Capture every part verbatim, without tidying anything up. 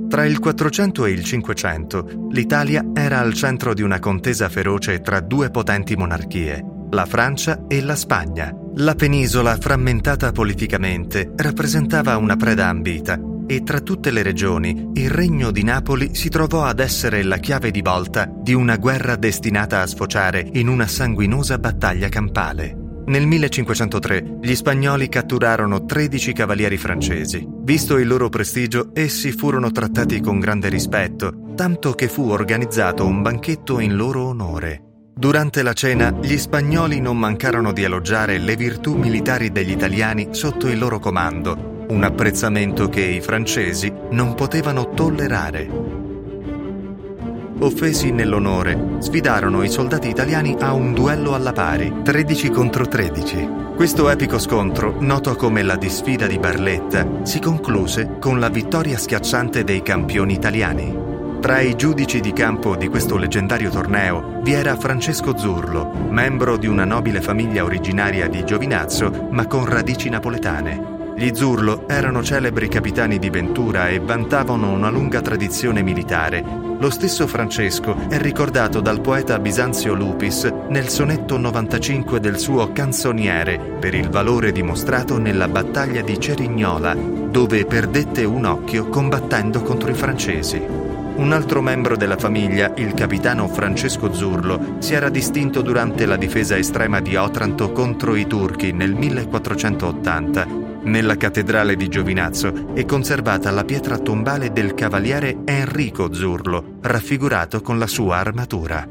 Tra il quattrocento e il cinquecento, l'Italia era al centro di una contesa feroce tra due potenti monarchie, la Francia e la Spagna. La penisola, frammentata politicamente, rappresentava una preda ambita e tra tutte le regioni il Regno di Napoli si trovò ad essere la chiave di volta di una guerra destinata a sfociare in una sanguinosa battaglia campale. Nel millecinquecentotre gli spagnoli catturarono tredici cavalieri francesi. Visto il loro prestigio, essi furono trattati con grande rispetto, tanto che fu organizzato un banchetto in loro onore. Durante la cena, gli spagnoli non mancarono di elogiare le virtù militari degli italiani sotto il loro comando, un apprezzamento che i francesi non potevano tollerare. Offesi nell'onore, sfidarono i soldati italiani a un duello alla pari, tredici contro tredici. Questo epico scontro, noto come la disfida di Barletta, si concluse con la vittoria schiacciante dei campioni italiani. Tra i giudici di campo di questo leggendario torneo vi era Francesco Zurlo, membro di una nobile famiglia originaria di Giovinazzo, ma con radici napoletane. Gli Zurlo erano celebri capitani di ventura e vantavano una lunga tradizione militare. Lo stesso Francesco è ricordato dal poeta Bisanzio Lupis nel sonetto novantacinque del suo Canzoniere per il valore dimostrato nella battaglia di Cerignola, dove perdette un occhio combattendo contro i francesi. Un altro membro della famiglia, il capitano Francesco Zurlo, si era distinto durante la difesa estrema di Otranto contro i turchi nel millequattrocentottanta. Nella cattedrale di Giovinazzo è conservata la pietra tombale del cavaliere Enrico Zurlo, raffigurato con la sua armatura.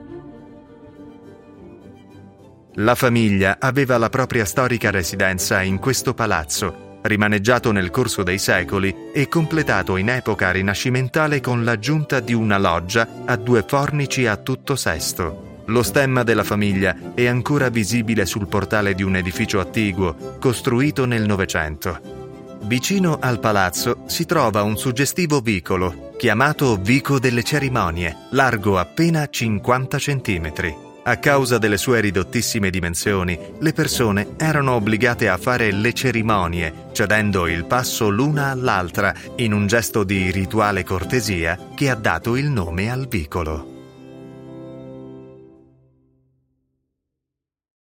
La famiglia aveva la propria storica residenza in questo palazzo, rimaneggiato nel corso dei secoli e completato in epoca rinascimentale con l'aggiunta di una loggia a due fornici a tutto sesto. Lo stemma della famiglia è ancora visibile sul portale di un edificio attiguo, costruito nel Novecento. Vicino al palazzo si trova un suggestivo vicolo, chiamato Vico delle Cerimonie, largo appena cinquanta centimetri. A causa delle sue ridottissime dimensioni, le persone erano obbligate a fare le cerimonie, cedendo il passo l'una all'altra in un gesto di rituale cortesia che ha dato il nome al vicolo.